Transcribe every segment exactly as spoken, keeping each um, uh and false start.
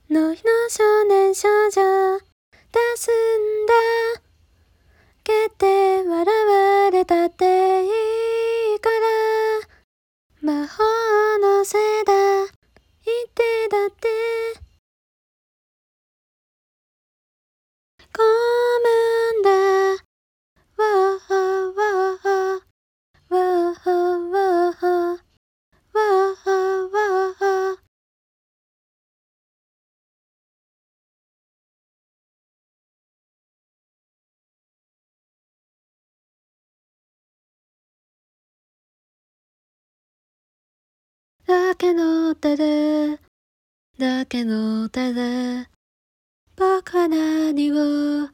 の日の少年少女ですんだ。蹴って笑われたっていいから。魔法のせいだ言ってだって混むんだ。わーわーわーわーわーわーわー。だけの手でだけの手で僕は何を。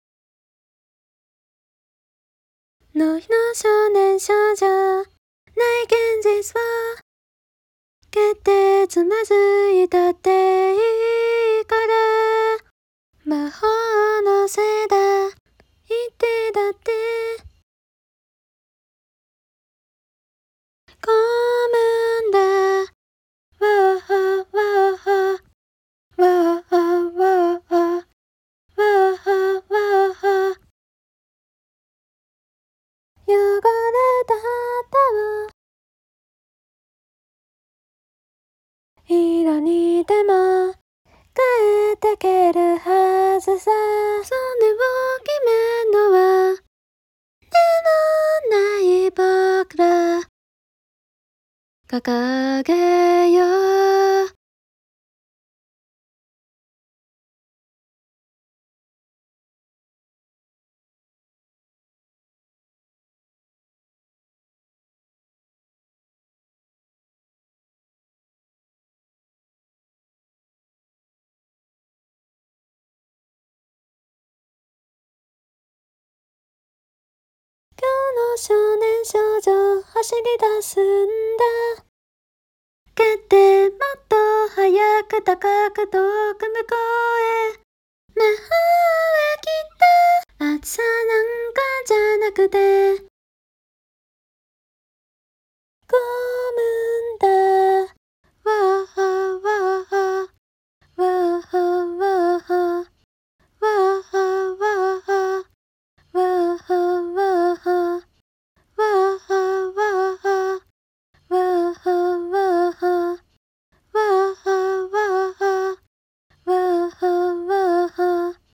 の日の少年少女ない現実は蹴ってつまずいたっていいから。魔法のせいだ言ってだって混むんだ。わーわーわーわーわーわーわー。汚れた旗を色にでも変えてけるはずさ。それを決めんのはでもない僕ら。掲げよう。今日の少年少女走り出すんだ。蹴ってもっと早く高く遠く向こうへ。魔法はきっと暑さなんかじゃなくて